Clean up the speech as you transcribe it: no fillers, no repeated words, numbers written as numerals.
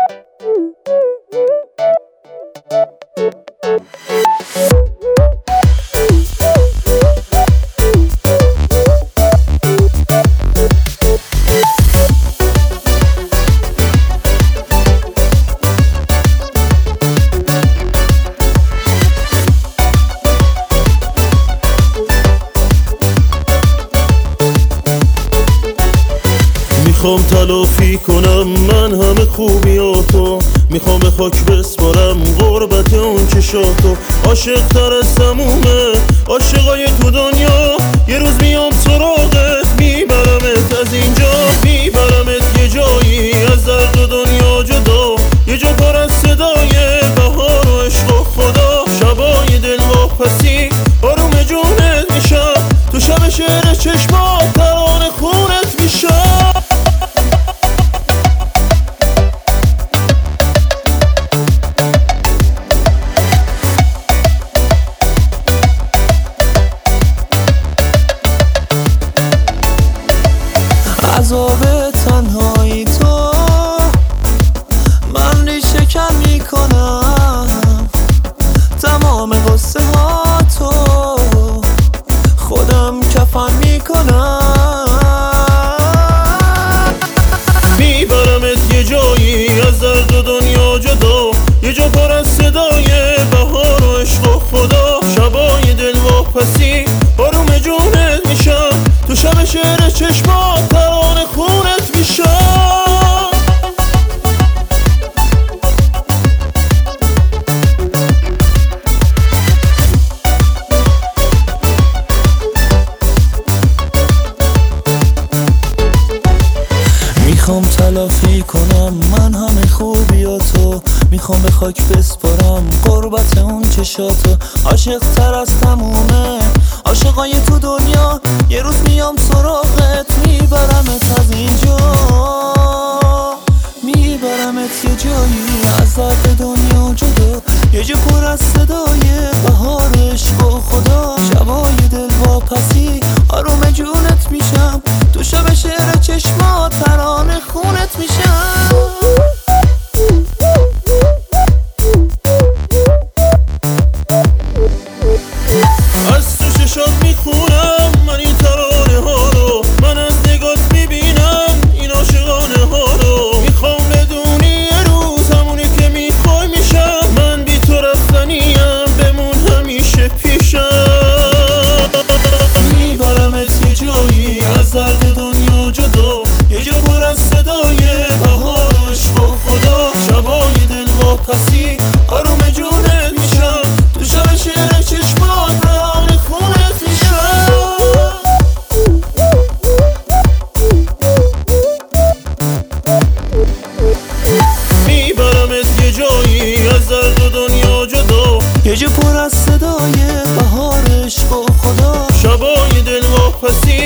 میخوام تلافی کنم من همه خوبیاتو، میخوام به خاک بسپارم غربت اون چشاتو. عاشق تر از تمومه عاشقای تو دنیا، یه روز میام سراغت میبرمت از اینجا، میبرمت یه جایی از درد و دنیا جدا، یه جا پر از صدای بهار و عشق و خدا. شبای دل واپسی آروم جونت میشم، تو شب شعر چشمات ترانه خونت میشم. عذاب تنهایی تو من ریشه کن میکنم، تمام قصه ها تو خودم کفن میکنم. میبرمت یه جایی از درد و دنیا جدا، یه جا پر از صدای بهار و عشق و خدا. شبای دل واپسی آروم جونت میشم، تو شب شعر چشمات ترانه خونت میشم. میخوام تلافی کنم من همه خوبیاتو، میخوام به خاک بسپارم غربت اون چشاتو. عاشق تر از تمومه عاشقای تو دنیا، یه روز میام سراغت میبرمت از اینجا، میبرمت یه جایی از درد دنیا جدا، یه جا پر از صدای بهار عشق و خدا. شبای دل واپسی آروم جونت میشم، تو شب شعر چشمات ترانه خونت میشم. از تو چشات میخونم من این ترانه ها رو، من از نگات میبینم این عاشقانه ها رو. میخوام بدونی یه روز همونی که میخوای میشم، من بی تو رفتنیم بمون همیشه پیشم. میبرمت یه جایی از درد دنیا جدا، یه جا پر از صدای بهار و عشق و خدا. شبای دل واپسی آروم جونت میشم، تو شب شعر چشمات ترانه خونت میشم. میبرمت یه جایی از درد و دنیا جدا، یه جا پر از صدای بهار عشق و خدا. شبای دل واپسی